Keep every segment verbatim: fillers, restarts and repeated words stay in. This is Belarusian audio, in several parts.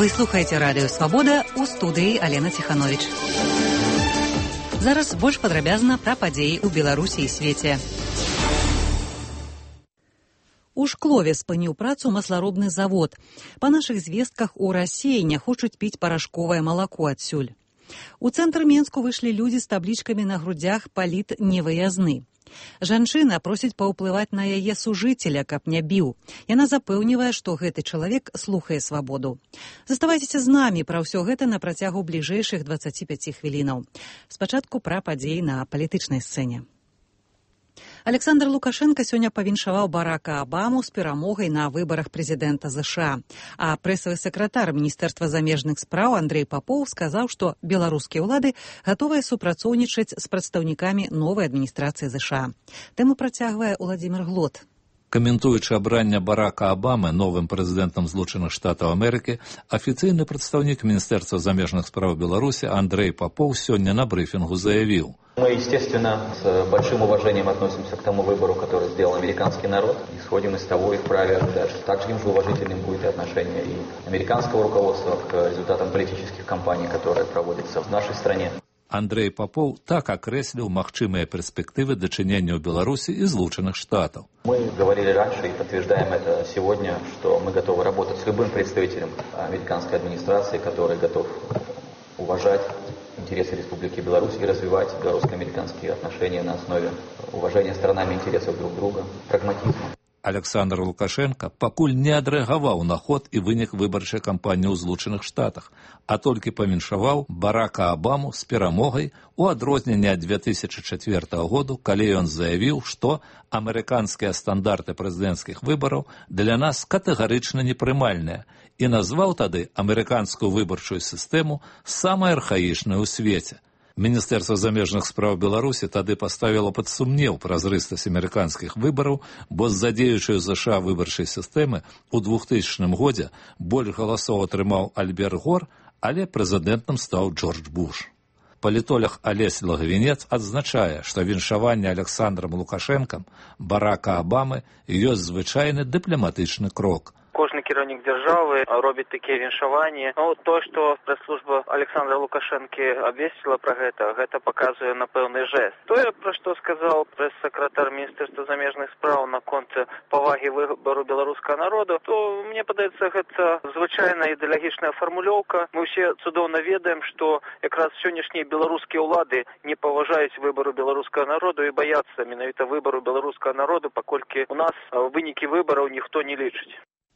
Вы слухаеце радыё «Свабода», у студыі Алена Ціхановіч. Зараз больш падрабязна пра падзеі ў Беларусі і свеце. У Шклове спыніў працу масларобны завод. Па нашых звестках у Расіі не хочуць піць парашковае малако адсюль. У цэнтр Менску выйшлі людзі з таблічкамі на грудзях «Паліт невыязны». Жанчына просіць паўплываць на яе сужыцеля, каб не біў. Яна запэўнівае, што гэты чалавек слухае свабоду. Заставайцеся з намі пра ўсё гэта на працягу бліжэйшых дваццаці пяці хвілінаў. Спачатку пра падзеі на палітычнай сцэне. Александр Лукашенко сёння павіншаваў Барака Абаму з перамогай на выбарах прэзідэнта ЗША. А прэсавы сакратар Міністэрства замежных спраў Андрэй Папоў сказаў, што беларускія ўлады гатовыя супрацоўнічаць з прадстаўнікамі новай адміністрацыі ЗША. Тэму працягвае Уладзімір Глот. Каментуючы абранне Барака Абамы новым прэзідэнтам Злучаных Штатаў Амерыкі, афіцыйны прадстаўнік Міністэрства замежных спраў Беларусі Андрэй Папоў сёння на брифінгу заявіў: Мы, естественно, с большим уважением относимся к тому выбору, который сделал американский народ. Исходим из того и вправе ожидать. Также им же уважительным будет и отношение и американского руководства к результатам политических кампаний, которые проводятся в нашей стране. Андрэй Папоў так окреслил магчымыя перспективы дачынення ў Беларусі і Злучаных Штатаў. Мы говорили раньше и подтверждаем это сегодня, что мы готовы работать с любым представителем американской администрации, который готов уважать интересы Республики Беларусь и развивать белорусско-американские отношения на основе уважения сторонами интересов друг друга, прагматизма. Александр Лукашенко пакуль не адрэагаваў на ход і вынік выбарчай кампаніі ў Злучаных Штатах, а толькі павіншаваў Барака Абаму з перамогай у адрозненне ад две тысячы чацвёртага году, калі ён заявіў, што амерыканскія стандарты прэзідэнцкіх выбараў для нас катэгарычна непрымальныя і назваў тады амерыканскую выбарчую сістэму самай архаічнай у свеце. Міністэрства замежных спраў Беларусі тады паставіла пад сумнеў празрыстасць амерыканскіх выбараў, бо з-за дзеючай ЗША выбарчай сістэмы ў двухтысячным годзе больш галасоў атрымаў Альберт Гор, але прэзідэнтам стаў Джордж Буш. Палітолог Алесь Лагвінец адзначае, што віншаванне Александрам Лукашэнкам Барака Абамы ёсць звычайны дыпламатычны крок. Кожны кіраўнік дзяржавы робіць такія віншаванні. Ну, то, што прэс-служба Александра Лукашэнкі абвесціла пра гэта, гэта паказвае на пэўны жэст. Тое, пра што сказаў прэс-сакратар Міністэрства замежных спраў наконт павагі выбару беларускага народу, то, мне падаецца, гэта звычайная ідэалагічная фармулёўка. Мы ўсе цудоўна ведаем, што якраз сённяшнія беларускія ўлады не паважаюць выбару беларускага народу і баяцца менавіта выбару беларускага народу, паколькі у нас вынікі выбараў ніхто не лічыць.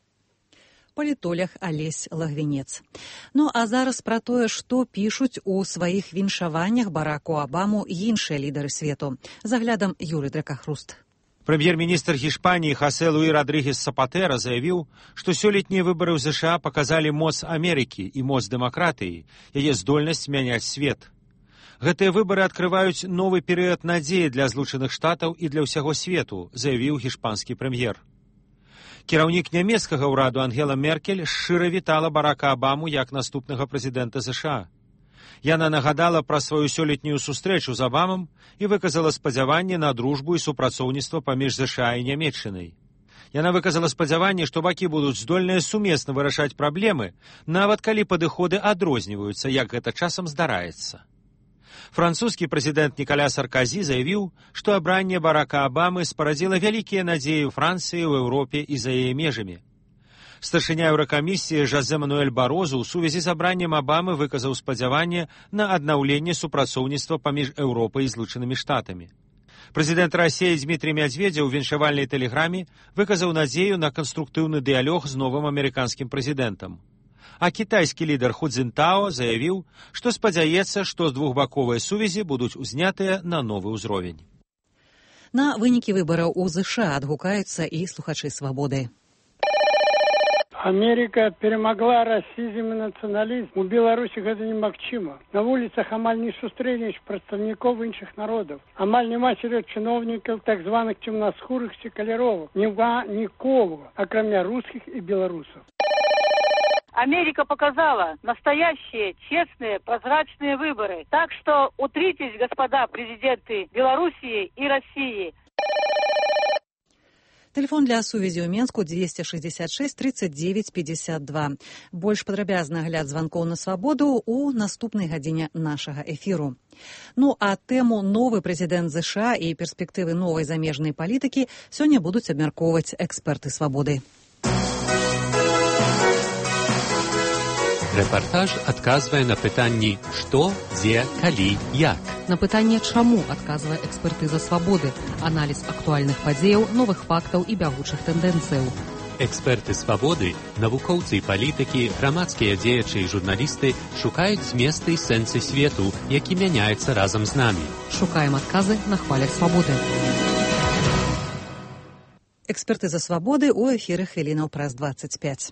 Палітолог Алесь Лагвінец. Ну, а зараз пра тое, што пішуць у сваіх віншаваннях Бараку Абаму іншыя лідары свету. Заглядам Юрый Дракахруст. Прэм'ер-міністр Гішпаніі Хосе Луі Родригес Сапатэра заявіў, што сёлетнія выбары ў ЗША паказалі моц Амерыкі і моц дэмакратыі, яе здольнасць мяняць свет. Гэтыя выбары адкрываюць новы перыяд надзеі для Злучаных Штатаў і для ўсяго свету, заявіў гішпанскі прэм'ер. Кіраўнік нямецкага ўраду Ангела Меркель шчыра вітала Барака Абаму як наступнага прэзідэнта ЗША. Яна нагадала пра сваю сёлетнюю сустрэчу з Абамам і выказала спадзяванне на дружбу і супрацоўніцтва паміж ЗША і Нямецчынай. Яна выказала спадзяванне, што бакі будуць здольныя сумесна вырашаць праблемы, нават калі падыходы адрозніваюцца, як гэта часам здараецца. Французскі прэзідэнт Ніколя Сарказі заявіў, што абранне Барака Абамы спарадзіла вялікія надзеі ў Францыі, ў Еўропе і за яе межамі. Старшыня Еўракамісіі Жозе Мануэль Барозу ў сувязі з абраннем Абамы выказаў спадзяванне на аднаўленне супрацоўніцтва паміж Еўропай і Злучанымі Штатамі. Прэзідэнт Расіі Дмітрый Мядзведзеў у віншавальнай тэлеграме выказаў надзею на канструктыўны дыялог з новым амерыканскім прэзідэнтам. А кітайскі лідар Ху Цзінтао заявіў, што спадзяецца, што двухбаковыя сувязі будуць узнятыя на новы ўзровень. На вынікі выбараў у ЗША адгукаюцца і слухачы «Свабоды». Америка перемогла расизм и национализм. У Беларуси это немагчыма. На улицах амаль не сустрэнеш прадстаўнікоў іншых народаў. Амаль няма сярод чыноўнікаў так званых цемнаскурых ці каляровых. Няма нікога, акрамя русских и белорусов. Америка показала настоящие, честные, прозрачные выборы. Так что утритесь, господа президенты Белоруссии и России. Тэлефон для сувязі ў Менску двести шестьдесят шесть тридцать девять пятьдесят два. Больш падрабязны агляд званкоў на свабоду ў наступнай гадзіне нашага эфіру. Ну а тэму новы прэзідэнт ЗША і перспектывы новай замежнай палітыкі сёння будуць абмяркоўваць эксперты свабоды. Рэпартаж адказвае на пытанні «Што, дзе, калі, як?». На пытанне «Чаму?» адказвае экспертыза свабоды, аналіз актуальных падзеяў, новых фактаў і бягучых тэндэнцыяў. Эксперты свабоды, навукоўцы і палітыкі, грамадскія дзеячы і журналісты шукаюць зместы і сэнсы свету, які мяняецца разам з намі. Шукаем адказы на хвалях свабоды. Экспертыза свабоды ў эфіры хвілінаў праз двадцать пять.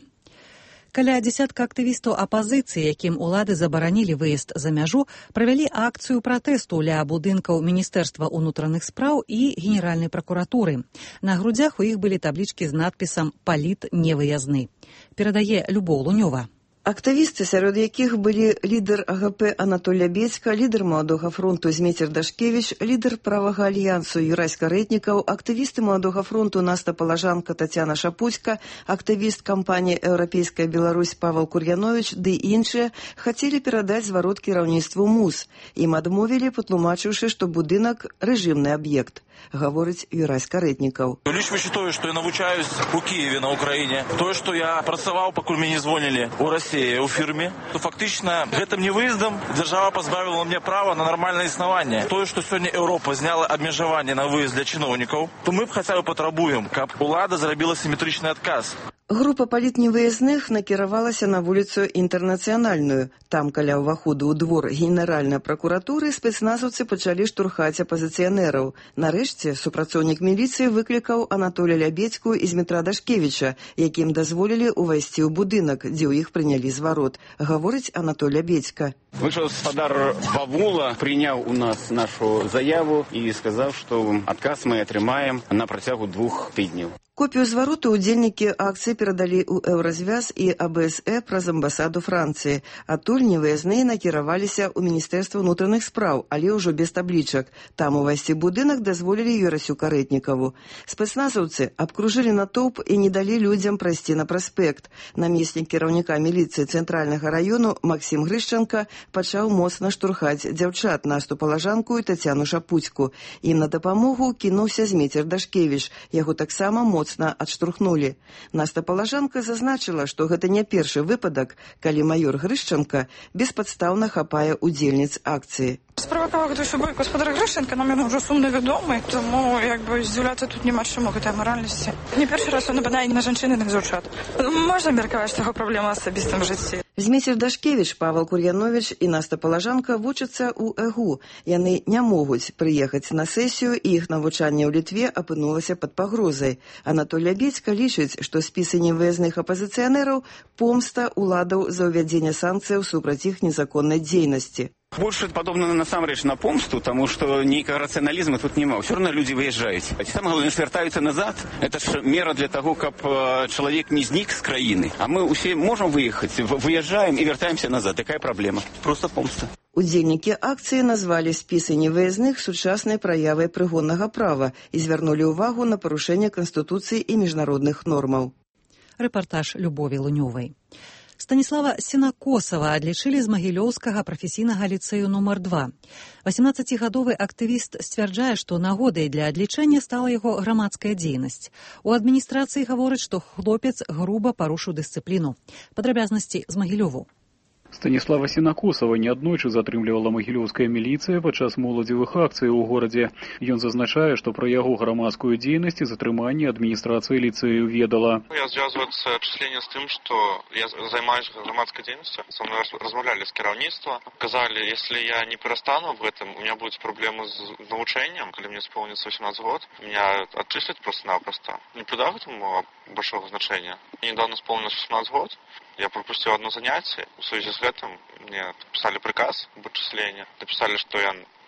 Каля дзесятка актывістаў апазіцыі, якім улады забаранілі выезд за мяжу, правялі акцыю пратэсту ля будынкаў Міністэрства ўнутраных спраў і Генеральнай пракуратуры. На грудзях у іх былі таблічкі з надпісам «Паліт невыязны». Перадае Любоў Лунёва. Актывісты, сярод якіх былі лідар АГП Анатоль Лябедзька, лідар Маладога фронту Змейцер Дашкевіч, лідар правага альянсу Юрась Карэтнікаў, актывісты Маладога фронту Наста Палажанка Тацяна Шапуцька, актывіст кампаніі «Еўрапейская Беларусь» Павел Кур'яновіч ды іншыя хацелі перадаць зварот кіраўніцтву МУЗ. Ім адмовілі, патлумачыўшы, што будынак – рэжымны аб'ект, гаворыць Юрась Карэтнікаў. Лічваючы тое, што я навучаюсь у Киеве на Украіне, тое, што я працаваў, пакуль мяне звонілі у Расіі, у фірме, то фактычна гэтым невыездам дзяржава пазбавіла мне права на нармальнае існаванне. Тое, што сёння Еўропа зняла абмежаванне на выезд для чыноўнікаў, то мы б хаця бы патрабуем, каб улада зрабіла сіметрычны адказ. Група палітневыязных накіравалася на вуліцу Інтэрнацыянальную. Там, каля ўваходу ў двор Генеральнай пракуратуры, спецназаўцы пачалі штурхаць апазіцыянераў. Нарэшце, супрацоўнік міліцыі выклікаў Анатоля Лябедзьку і Змітра Дашкевіча, якім дазволілі ўвайсці ў будынак, дзе ў іх прынялі зварот, гаворыць Анатоль Лябедзька. Вышел спадар Бавула, прыняў у нас нашу заяву і сказаў, што адказ мы атрымаем на працягу двух тыдняў. Копію звароту удзельнікі акцыі перадалі ў Еўразвяз і А Б С Э праз амбасаду Францыі. Адтуль невыязныя накіраваліся ў Міністэрства ўнутраных спраў, але ўжо без таблічак. Там увайсці будынак дазволілі Юрасю Карэтнікаву. Спецназаўцы абкружылі натоўп і не далі людзям прайсці на праспект. Намеснік кіраўніка міліцыі цэнтральнага раёну Максім Грышчанка пачаў моцна штурхаць дзяўчат Насту Палажанку і Тацяну Шапуцьку. Ім на дапамогу кінуўся Змейцер Дашкевіч. Яго таксама моцна адштурхнулі. Наста Палажанка зазначыла, што гэта не першы выпадак, калі майор Грышчанка беспадстаўна хапае удзельніц акцыі. Справакаваў гэтую сябой гаспадар Грышчанка, нам ён ужо сумна вядомы, тому як бы здзіўляцца тут няма чаму гэтай маральнасці. Не першы раз ён нападае на жанчын і на дзяўчат. Можна меркаваць, што яго праблема ў асабістым жыцці. Змейцер Дашкевіч, Павел Кур'яновіч і Наста Палажанка вучацца ў Э Г У. Яны не могуць прыехаць на сесію, і іх навучанне ў Літве апынулася пад пагрозай. Анатоль Лябедзька лічыць, што спісы невыязных апазіцыянераў – помста уладаў за ўвядзенне санкцыяў супраць іх незаконнай дзейнасці. Больше падобна насамрэч на помсту, таму што нейкага рацыяналізму тут няма. Ўсё роўна людзі выязджаюць. А ці самае галоўнае, што вяртаюцца назад, гэта ж мера для таго, каб чалавек не знік з краіны. А мы ўсе можам выехаць, выязджаем і вяртаемся назад. Такая праблема. Просто помста. Удзельнікі акцыі назвалі спісы невыязных сучаснай праявай прыгоннага права і звярнулі ўвагу на парушэнне Канстытуцыі і міжнародных нормаў. Рэпартаж Любові Лунёвай. Станіслава Сенакосава адлічылі з Магілёўскага прафесійнага ліцэю нумар два. восемнаццацігадовы актывіст сцвярджае, што нагодай для адлічэння стала яго грамадская дзейнасць. У адміністрацыі гавораць, што хлопец груба парушыў дысцыпліну. Падрабязнасці з Магілёву. Станіслава Сенакосава неаднойчы затрымлівала магілёўская міліцыя падчас моладзевых акцый у горадзе. Ён зазначае, што пра яго грамадскую дзейнасць і затрыманне адміністрацыя ліцэю ведала. Я звязваецца адчысленне з тым, што я займаюся грамадскай дзейнасцю. Со мной размаўлялі з кіраўніцтва, казалі, если я не перастану в этом, у меня будут проблемы з навучэннем, калі мне исполнится восемнадцать год, меня отчислят просто-напросто. Не придав этому большого значения. Мне недавно исполнилось восемнадцать год. Я пропустил одно занятие. В связи с этим мне написали приказ об отчислении. Написали, что я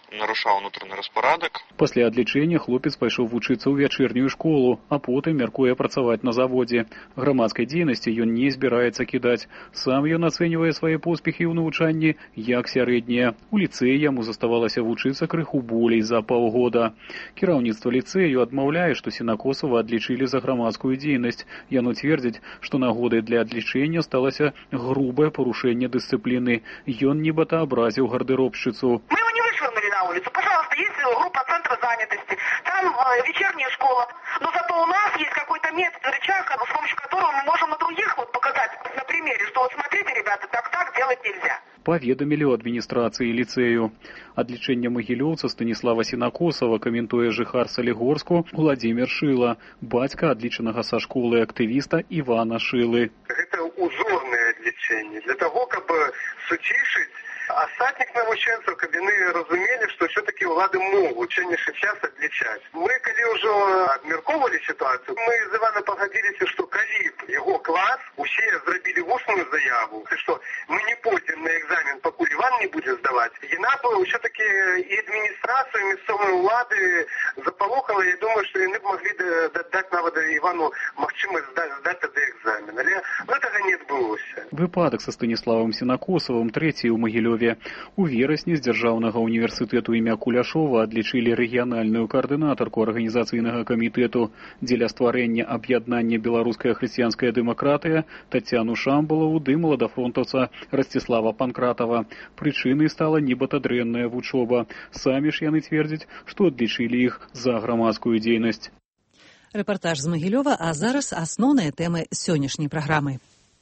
нарушаў унутраны распарадак. Пасля адлічэння хлопец пайшоў вучыцца ў вячэрнюю школу, а потым мяркуе працаваць на заводзе. Грамадскай дзейнасці ён не збіраецца кідаць. Сам ён ацэньвае свае поспехі ў навучанні як сярэднія. У ліцэі яму заставалася вучыцца крыху болей за паўгода. Кіраўніцтва ліцэю адмаўляе, што Сенакосава адлічылі за грамадскую дзейнасць. Яно цвердзіць, што нагодай для адлічэння сталася грубае парушэнне дысцыпліны. Ён нібыта абразіў гардеробшчыцу. Мы его не вышвырнули на улицу. Пожалуйста, есть группа центра занятости. Там э, вечерняя школа. Но зато у нас есть какой-то метод, рычаг, с помощью которого мы можем на других вот показать на примере, что вот смотрите, ребята, так-так делать нельзя. Паведамілі ў адміністрацыі ліцэю. Адлічэнне магілёўца Станіслава Сенакосава каментуе жыхар Салігорску Владзімір Шыла, бацька адлічанага са школы актывіста Івана Шылы. Гэта узорнае адлічэнне для таго, каб суцішыць астатніх навучэнцаў, каб яны разумелі, што ўсё-такі ўлады могуць сённяшні час адлічаць. Мы, калі ўжо абмяркоўвалі сітуацыю, мы з Іваном пагадзіліся, што калі б яго клас усе зрабілі вусную заяву, што мы не пойдзем на экзамен, пакуль Іван не будзе здаваць, яна б ўсё-такі і адміністрацыю, і мясцовыя ўлады запалохала. Я думаю, што яны б маглі даць нават Івану магчымасць здаць тады экзамен. Але гэтага не адбылося. Выпадак са Станіславам Сенакосавым трэці ў Магілёве. У верасні з дзяржаўнага універсітэту імя Куляшова адлічылі рэгіянальную каардынатарку арганізацыйнага камітэту дзеля стварэння аб'яднання беларуская хрысціянская дэмакратыя Тацяну Шамбалаву ды маладафронтаўца Расціслава Панкратава. Прычынай стала нібыта дрэнная вучоба. Самі ж яны цвердзяць, што адлічылі іх за грамадскую дзейнасць. Рэпартаж з Магілёва, а зараз асноўныя тэмы сённяшняй праграмы.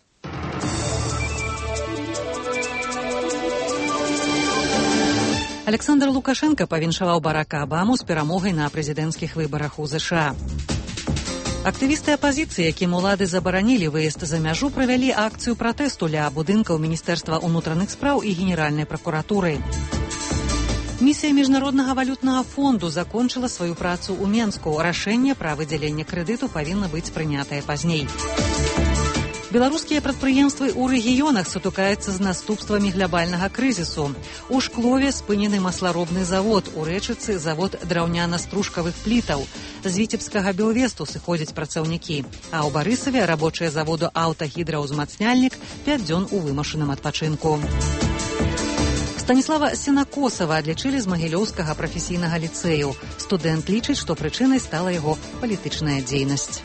Александр Лукашенко павіншаваў Барака Абаму з перамогай на прэзідэнцкіх выбарах у ЗША. Актывісты апазіцыі, якім улады забаранілі выезд за мяжу, правялі акцыю пратэсту ля будынкаў Міністэрства ўнутраных спраў і Генеральнай пракуратуры. Місія Міжнароднага валютнага фонду закончыла сваю працу ў Менску. Рашэнне пра выдзяленне крэдыту павінна быць прынятае пазней. Беларускія прадпрыемствы ў рэгіёнах сутыкаюцца з наступствамі глябальнага крызісу. У Шклове спынены масларобны завод, у Рэчыцы завод драўняна-стружкавых плітаў. З Віцебскага Белвесту сыходзяць працаўнікі, а ў Барысаве рабочыя заводу аўтагідраўзмацняльнік пяць дзён у вымушаным адпачынку. Станіслава Сенакосава адлічылі з Магілёўскага прафесійнага ліцэю. Студэнт лічыць, што прычынай стала яго палітычная дзейнасць.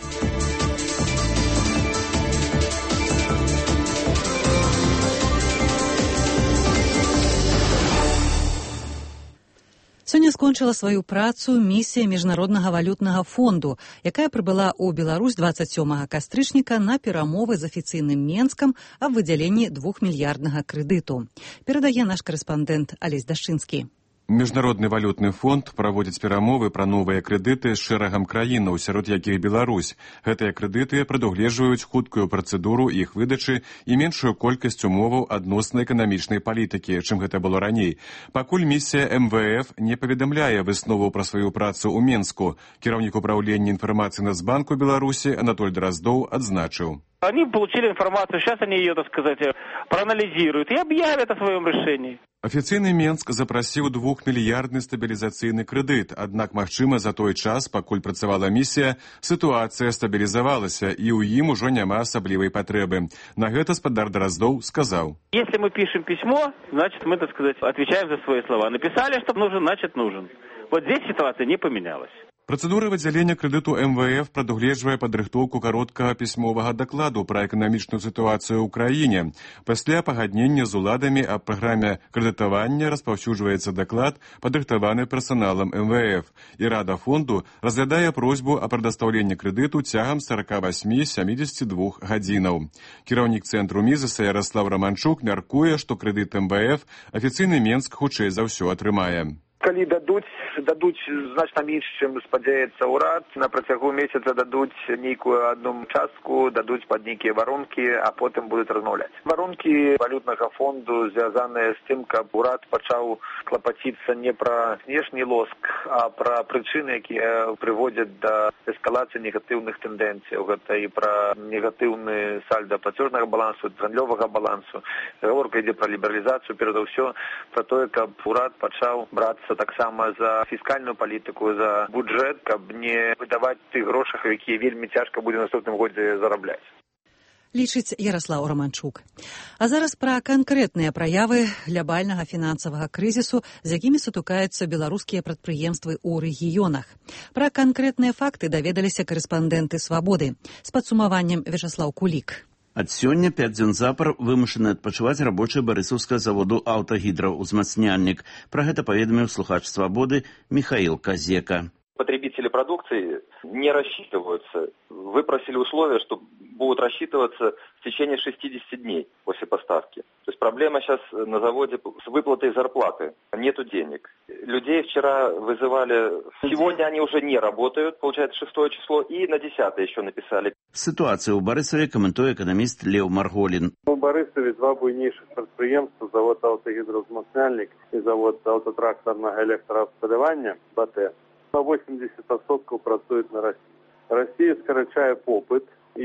Сёння скончыла сваю працу місія Міжнароднага валютнага фонду, якая прыбыла ў Беларусь дваццаць сёмага кастрычніка на перамовы з афіцыйным Менскам аб выдзяленні двухмільярднага крэдыту. Перадае наш карэспандэнт Алесь Дашчынскі. Міжнародны валютны фонд праводзіць перамовы пра новыя крэдыты з шэрагам краінаў, сярод якіх Беларусь. Гэтыя крэдыты прадугледжваюць хуткую працэдуру іх выдачы і меншую колькасць умоваў адносна эканамічнай палітыкі, чым гэта было раней. Пакуль місія эм вэ эф не паведамляе выснову пра сваю працу ў Менску, кіраўнік управлення інфармацыі Нацбанку Беларусі Анатоль Дроздоў адзначыў. Они получили информацию, сейчас они ее, так сказать, проанализируют и объявят о своем решении. Афіцыйны Менск запрасіў двухмільярдны стабілізацыйны крэдыт, аднак, магчыма, за той час, пакуль працавала місія, сітуацыя стабілізавалася, і ў ім ужо няма асаблівай патрэбы. На гэта спадар Дроздоў сказаў. Если мы пишем письмо, значит, мы, так сказать, отвечаем за свои слова. Написали, что нужен, значит, нужен. Вот здесь ситуация не поменялась. Працэдура выдзялення крэдыту эм вэ эф прадугледжвае падрыхтоўку кароткага пісьмовага дакладу пра эканамічную сітуацыю ў краіне. Пасля пагаднення з уладамі аб праграме крэдытавання распаўсюджваецца даклад, падрыхтаваны персаналам эм вэ эф. І Рада фонду разглядае просьбу о прадастаўленні крэдыту цягам сорок восемь - семьдесят два гадзінаў. Кіраўнік цэнтру Мізеса Ярослав Романчук мяркуе, што крэдыт эм вэ эф афіцыйны Менск хутчэй за ўсё атрымае. Калі дадуць, дадуць значна менш, чым спадзяецца ўрад, на працягу месяца дадуць нейкую адну частку, дадуць пад нейкія варонкі, а потым будуць размаўляць. Варонкі валютнага фонду звязаныя з тым, каб урад пачаў клапаціцца не пра знешні лоск, а пра прычыны, якія прыводзяць да эскалацыі негатыўных тэндэнцыяў. Гэта і пра негатыўны сальда плацёжнага балансу, гандлёвага балансу. Гаворка ідзе пра лібералізацыю, перад усё пра тое, каб урад пачаў брацца брацца таксама за фіскальную палітыку, за бюджэт, каб не выдаваць тых грошах, якія вельмі цяжка будзе ў наступным годзе зарабляць. Лічыць Яраслаў Романчук. А зараз пра канкрэтныя праявы глобальнага фінансавага крызісу, з якімі сутыкаюцца беларускія прадпрыемствы ў рэгіёнах. Пра канкрэтныя факты даведаліся карэспандэнты «Свабоды». З падсумаваннем Вячаслаў Кулік. Ад сёння пяць дзён запар вымушаны адпачываць рабочыя барысаўскага заводу «Аўтагідраўзмацняльнік». Пра гэта паведаміў слухач «Свабоды» Михаил Казека. Потребители продукции не рассчитываются. Выпросили условия, что будут рассчитываться в течение шестидесяти дней после поставки. То есть проблема сейчас на заводе с выплатой зарплаты. Нету денег. Людей вчера вызывали. Сегодня они уже не работают, получается шестое число, и на десятое еще написали. Ситуацию у Барысаве коментуе экономист Лев Марголин. У Барысаве два буйнейших предприемства, завод «Аўтагідраўзмацняльнік» и завод аўтатрактарнага электроабсталявання «БАТЭ». На восемьдесят процентов працует на России. Россия скорочает попыт,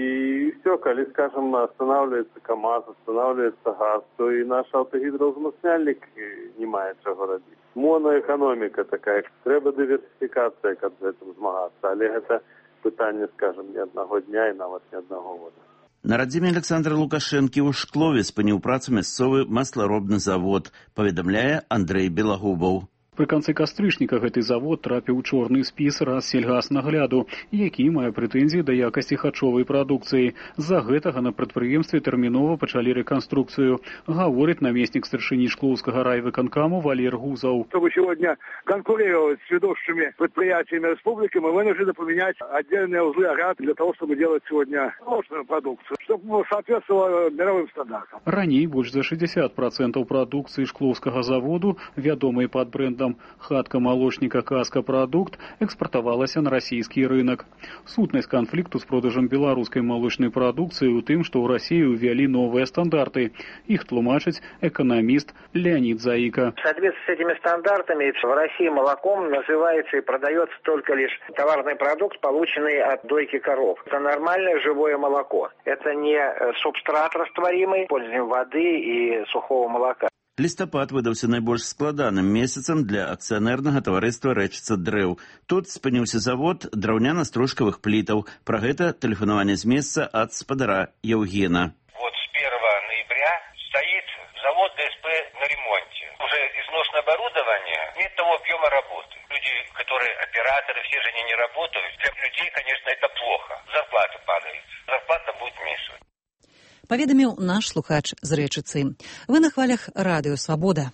и все, коли, скажем, останавливается КАМАЗ, останавливается газ, то и наш «Аўтагідраўзмацняльнік не мае чаго рабіць. Моноэкономика такая, треба диверсификация, каб з гэтым змагацца, але гэта пытанне, скажем, не одного дня и нават не одного года. На радзіме Александра Лукашэнкі ў Шклове спыніў працу мясцовы масларобны завод, паведамляе Андрэй Белагубаў. Пры канцы кастрычніка гэты завод трапіў у чорны спіс Рассельгаснагляду, які мае прэтэнзіі да якасці харчовай прадукцыі. З-за гэтага на прадпрыемстве тэрмінова пачалі рэканструкцыю, гаворыць намеснік старшыні Шклоўскага райвыканкаму Валер Гузаў. Чтобы сегодня конкурировать с ведущими предприятиями республики, мы вынуждены поменять отдельные узлы аград для того, чтобы делать сегодня сложную продукцию, чтобы соответствовала мировым стандартам. Раней больш за шестьдесят процентов прадукцыі Шклоўскага заводу, вядомай пад брэндам «Хатка молочника Каска Продукт» экспортовалася на российский рынок. Сутнасць конфликту с продажем беларускай молочной продукции у тым, что у России увели новые стандарты. Их тлумачыць экономист Леонид Заика. В соответствии с этими стандартами в России молоком называется и продается только лишь товарный продукт, полученный от дойки коров. Это нормальное живое молоко. Это не субстрат растворимый, используем воды и сухого молока. Лістапад выдаўся найбольш складаным месяцам для акцыянернага таварыства «Рэчыца дрэў». Тут спыніўся завод драўняна-стружкавых плітаў. Пра гэта тэлефанаванне з месца ад спадара Евгена. Вот с первого ноября стоит завод ДСП на ремонте. Уже износное оборудование, нет того объема работы. Люди, которые операторы, все же они не работают. Для людей, конечно, это плохо. Зарплата падает. Зарплата будет меньше. Паведаміў наш слухач з Рэчыцы. Вы на хвалях радыё «Свабода».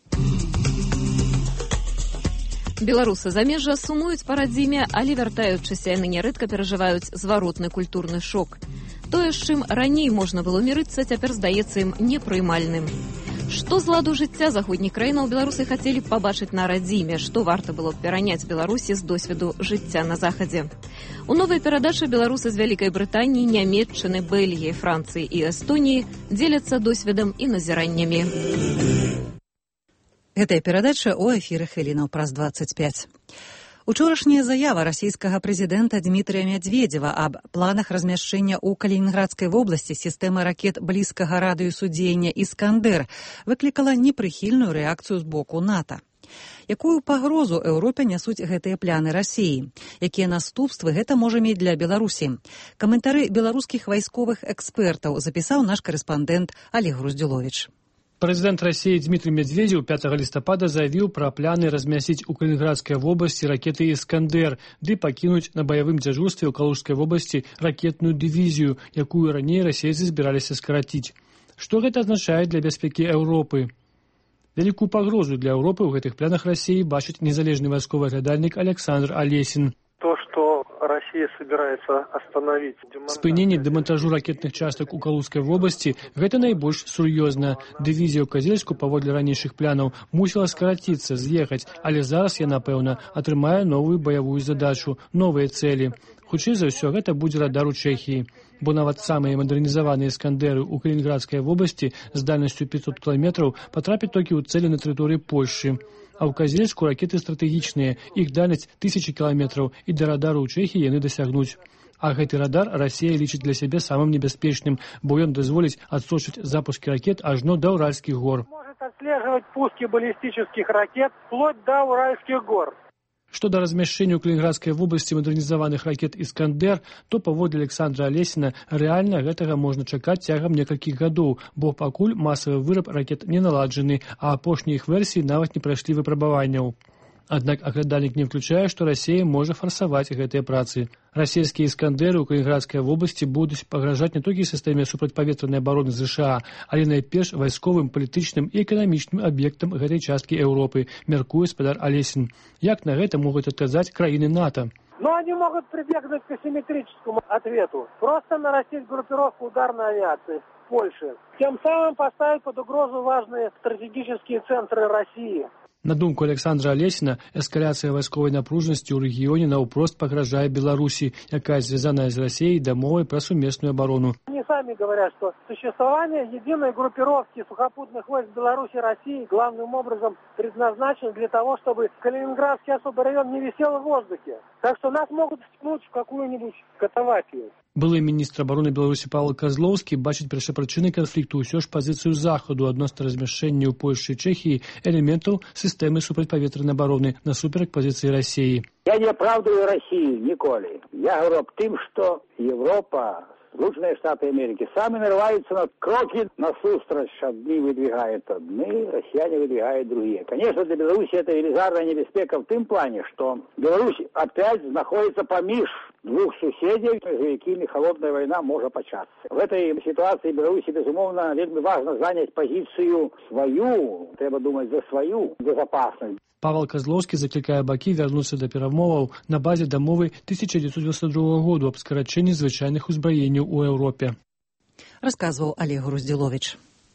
Беларусы замежжа сумуюць па радзіме, але вяртаючыся яны нярэдка перажываюць зваротны культурны шок. Тое, з чым раней можна было мірыцца, цяпер здаецца ім непрыймальным. Што з ладу жыцця заходніх краінаў беларусы хацелі б пабачыць на радзіме, што варта было б пераняць Беларусі з досведу жыцця на захадзе. У новай перадачы беларусы з Вялікай Брытаніі, Нямецчыны, Бельгіі, Францыі і Эстоніі дзеляцца досведам і назіраннямі. Гэтая перадача ў эфіры хвілінаў праз дваццаць пяць. Учорашняя заява расійскага прэзідэнта Дмітрыя Мядзведзева аб планах размяшчэння ў Калінінградскай вобласці сістэмы ракет блізкага радыусу дзеяння «Іскандэр» выклікала непрыхільную рэакцыю з боку НАТО. Якую пагрозу Еўропе нясуць гэтыя пляны Расіі? Якія наступствы гэта можа мець для Беларусі? Каментары беларускіх вайсковых экспертаў запісаў наш карэспандэнт Олег Груздзюловіч. Прэзідэнт Расіі Дмітрый Медведзеў пятага лістапада заявіў пра пляны размясціць у Калінінградскай вобласці ракеты «Іскандэр» ды пакінуць на баявым дзяжурстве ў Калужскай вобласці ракетную дывізію, якую раней расейцы збіраліся скараціць. Што гэта азначае для бяспекі Еўропы? Вялікую пагрозу для Еўропы ў гэтых планах Расіі бачыць незалежны вайсковы глядальнік Александр Алесін. То, что Россия собирается остановить спыненне дэмантажу ракетных частак у Калужскай вобласці – гэта найбольш сур'ёзна. Дывізія ў Казельску, паводле ранейшых планаў, мусіла скараціцца, з'ехаць, але зараз яна, пэўна, атрымае новую баявую задачу, новыя цэлі. Хутчэй за ўсё, гэта будзе радар у Чэхіі, бо нават самыя мадэрнізаваныя «Іскандэры» ў Калінінградскай вобласці з дальнасцю пятьсот кіламетраў патрапяць толькі ў цэлі на тэрыторыі Польшчы. А ў Казельску ракеты стратэгічныя, іх дальнасць тысячы кіламетраў, і да радару ў Чэхіі яны дасягнуць. А гэты радар Расія лічыць для сябе самым небяспечным, бо ён дазволіць адсочыць запускі ракет ажно да Уральскіх гор. Может отслеживать пуски баллистических ракет вплоть до Уральских гор. Што да размяшчэння ў Калінінградскай вобласці мадэрнізаваных ракет «Іскандер», то паводле Александра Алесіна рэальна гэтага можна чакаць цягам некалькіх гадоў, бо пакуль масавы выраб ракет не наладжаны, а апошнія іх версіі нават не прайшлі выпрабаванняў. Аднак аглядальнік не ўключае, што Расія можа фарсаваць гэтыя працы. Расійскія «Іскандеры» ў Калінінградскай вобласці будуць пагражаць не толькі сістэме супрацьпаветранай абароны ЗША, але найперш вайсковым, палітычным і эканамічным аб'ектам гэтай часткі Еўропы, мяркуе спадар Алесін. Як на гэта могуць адказаць краіны НАТО? Но они могут прибегнуть к асимметрическому ответу. Просто нарастить группировку ударной авиации в Польше. Тем самым поставить под угрозу важные стратегические центры России. На думку Александра Алесіна, эскаляцыя вайсковай напружанасці ў рэгіёне наўпрост пагражае Беларусі, якая звязаная з Расіяй дамовай пра сумесную абарону. Они сами говорят, что существование единой группировки сухопутных войск Беларуси и России главным образом предназначено для того, чтобы Калининградский особый район не висел в воздухе. Так что нас могут втянуть в какую-нибудь катавасию. Былы міністр абароны Беларусі Павел Козловскі бачыць першапрычынай канфлікту ўсё ж пазіцыю Захаду адносна размяшчэння ў Польшчы і Чэхіі элементаў сістэмы супрацьпаветранай абароны насуперак пазіцыі Расіі. Я не оправдываю Россию николи. Я говорю об том, что Европа, Соединенные Штаты Америки сами нарываются на кроки насустрач. Одни выдвигают одни, россияне выдвигают другие. Конечно, для Беларуси это велизарная небеспека в том плане, что Беларусь опять находится поміж двух суседей, за якими холодная война может початься. В этой ситуации Беларуси, безумовно, вельми важно занять позицию свою, треба думать за свою безопасность. Павел Козловскі заклікае бакі вярнуцца да перамоваў на базе дамовы тысяча девятьсот девяносто другого году аб скарачэнні звычайных узбраенняў у Еўропе. Расказваў Олег Груздзіловіч.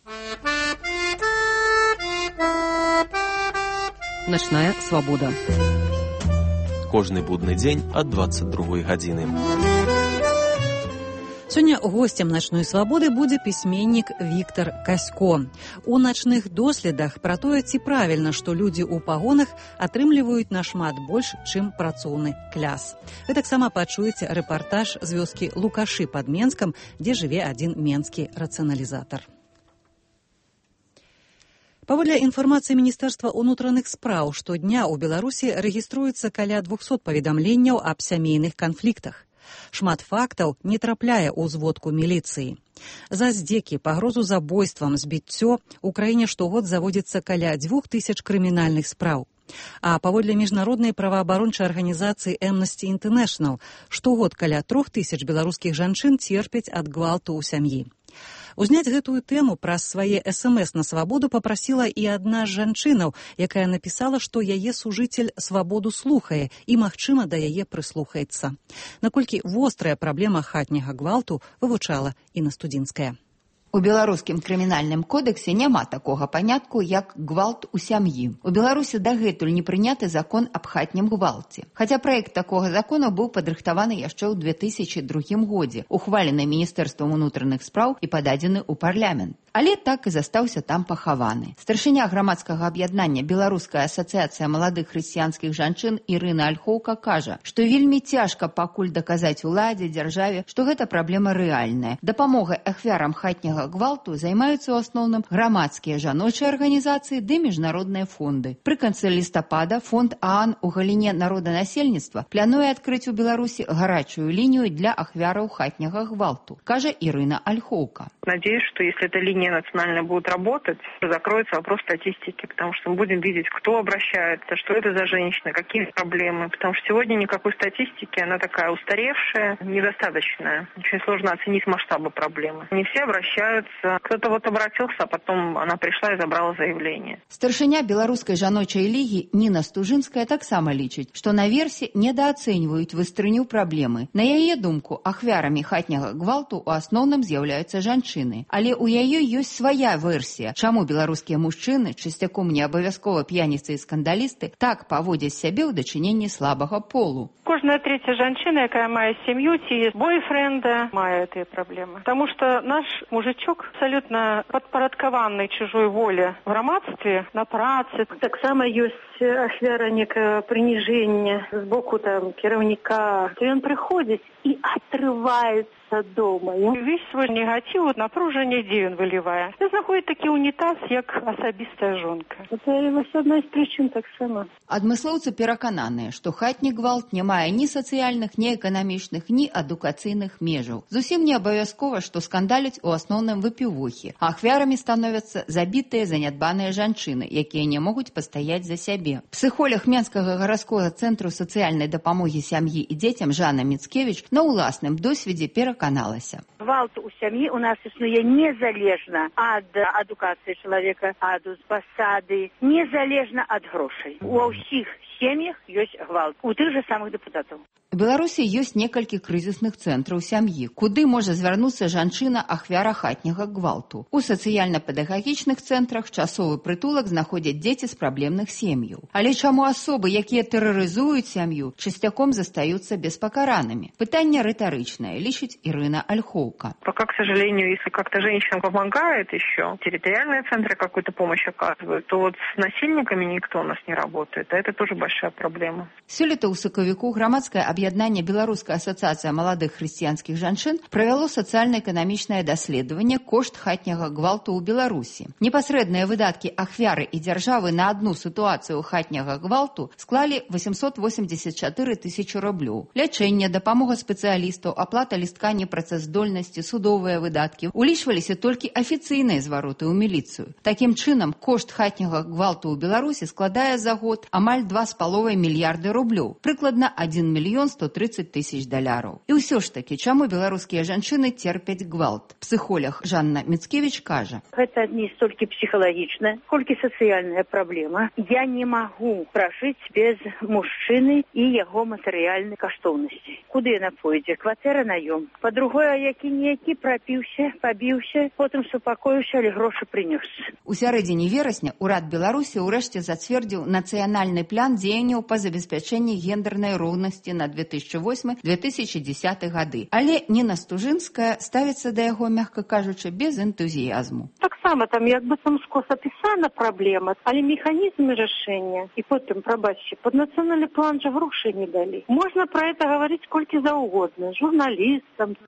Начная свабода. Кожны будны дзень ад двадцать другой гадзіны. Сёння гостем начной свабоды будзе пісьменнік Віктор Касько. У начных доследах пра тое, ці правільна, што людзі ў пагонах атрымліваюць нашмат больш, чым працоўны кляс. Вы таксама пачуеце рэпартаж з вёскі Лукашы пад Менскам, дзе жыве адзін менскі рацыяналізатар. Паводле інфармацыі Міністэрства ўнутраных спраў, штодня ў Беларусі рэгіструецца каля двухсот паведамленняў аб сямейных канфліктах. Шмат фактаў не трапляе ў зводку міліцыі. За здзекі, пагрозу забойствам, збіццё у краіне штогод заводзіцца каля дзвюх тысяч крымінальных спраў. А паводле міжнароднай праваабарончай арганізацыі Amnesty International штогод каля трох тысяч беларускіх жанчын церпяць ад гвалту ў сям'і. Узняць гэтую тэму праз свае эс эм эс на свабоду папрасіла і адна з жанчынаў, якая напісала, што яе сужыцель свабоду слухае і, магчыма, да яе прыслухаецца. Наколькі вострая праблема хатняга гвалту вывучала Інна Студзінская. У беларускім крымінальным кодексе няма такога панятку, як гвалт у сям'і. У Беларусі дагэтуль не прыняты закон аб хатнім гвалце. Хаця праект такога закона быў падрыхтаваны яшчэ ў две тысячы другім годзе, ухвалены Міністэрствам унутраных спраў і пададзены ў парламент. Але так і застаўся там пахаваны. Старшыня грамадскага аб'яднання Беларуская асацыяцыя маладых хрысціянскіх жанчын Ірына Альхоўка кажа, што вельмі цяжка пакуль даказаць уладзе, дзяржаве, што гэта праблема рэальная. Дапамогай ахвярам хатняга гвалту займаюцца ў асноўным грамадскія жаночыя арганізацыі ды міжнародныя фонды. Пры канцы лістапада фонд ААН у галіне народанасельніцтва плануе адкрыць у Беларусі гарачую лінію для ахвяраў хатняга гвалту, кажа Ірына Альхоўка. Надеюсь, что если эта линия национально будет работать, то закроется вопрос статистики, потому что мы будем видеть, кто обращается, что это за женщина, какие проблемы. Потому что сегодня никакой статистики, она такая устаревшая, недостаточная. Очень сложно оценить масштабы проблемы. Не все обращаются. Кто-то вот обратился, а потом она пришла и забрала заявление. Старшыня беларускай жаночай лігі Ніна Стужынская таксама лічыць, што наверсе недаацэньваюць выстрыню праблемы. На яе думку, ахвярамі хатняга гвалту ў асноўным з'яўляюцца жанчыны. Але ў яе ёсць свая версія, чаму беларускія мужчыны, часцяком не абавязкова п'яніцы і скандалісты, так паводзяць сябе ў дачыненні слабага полу. Кожная третья жанчына, якая мае сям'ю ці бойфренда, мае гэтыя праблемы. Таму што наш мужичок абсалютна падпарадкаваны чужой воле в грамадстве, на працы. Таксама ёсць ахвяра некае прыніжэння з боку там кіраўніка. Ён прыходзіць і атрываецца дома. Весь свой негатив, напружение, где он выливает. жывая, знаходзіць такі унітаз, як асабістая жонка. Це вось одна з прычын таксама. Адмыслоўцы перакананыя, што хатні гвалт не мае ні сацыяльных, ні эканамічных, ні адукацыйных межаў. Зусім не абавязкова, што скандаліць у асноўным выпівохі, а ахвярамі становяцца забітыя, занядбаныя жанчыны, якія не могуць пастаяць за сябе. Псіхолог Менскага гарадскога цэнтру сацыяльнай дапамогі сям'і і дзецям Жанна Міцкевіч на ўласным досведзе пераканалася. Гвалт у сям'і у нас існуе незалежна ад адукацыі чалавека, ад пасады, незалежна ад грошай. У ўсіх сем'ях ёсць гвалт, у тых жа самых дэпутатаў. У Беларусі ёсць некалькі крызісных цэнтраў сям'і, куды можа звярнуцца жанчына ахвяра хатняга гвалту. У сацыяльна-педагагічных цэнтрах часовы прытулак знаходзяць дзеці з праблемных сем'яў. Але чаму асобы, якія тэрарызуюць сям'ю, часцяком застаюцца беспакаранымі? Пытанне рытарычнае, лічыць Ірына Ольховка. Пока, к сожалению, если как-то женщинам помогает еще, территориальные центры какую-то помощь оказывают, то вот с насильниками никто у нас не работает. А это тоже большая проблема. Сёлета ў сакавіку грамадскае аб'яднанне Беларуская асацыяцыя маладых хрысціянскіх жанчын правяло сацыяльна-эканамічнае даследаванне кошт хатняга гвалту ў Беларусі. Непасрэдныя выдаткі ахвяры і дзяржавы на адну сітуацыю хатняга гвалту склалі восемьсот восемьдесят четыре тысячи рублёў. Лячэнне, дапамога спецыялістаў, аплата лістка непрацаздольнасці, судовыя выдаткі улічваліся толькі афіцыйныя звароты ў міліцыю. Такім чынам, кошт хатняга гвалту ў Беларусі складае за год амаль два з паловай мільярды рублёў, прыкладна один мільён сто тридцать тысяч даляраў. І ўсё ж такі, чаму беларускія жанчыны терпяць гвалт? Псіхолог Жанна Міцкевіч кажа. Гэта не столькі псіхалагічная, колькі сацыяльная праблема. Я не магу пражыць без мужчыны і яго матэрыяльнай каштоўнасці. Куды яна пойдзе? Кватэра наём. Па-другое, які-ніякі прапіўся, пабіўся, потым супакоіўся, але грошы прынёс. У сярэдзіне верасня ўрад Беларусі ўрэшце зацвердзіў нацыянальны план дзеянняў па забеспячэнні гендернай роўнасці на две тысячи восьмы — две тысячи десятый гады. Але Ніна Стужынская ставіцца да яго, мякка кажучы, без энтузіязму. Таксама там як бы там скос апісана праблема, але механізмы рашэння і потым, прабачце, пад нацыянальны план жа грошай не далі. Можна пра гэта гаварыць колькі заўгодна, журналістам,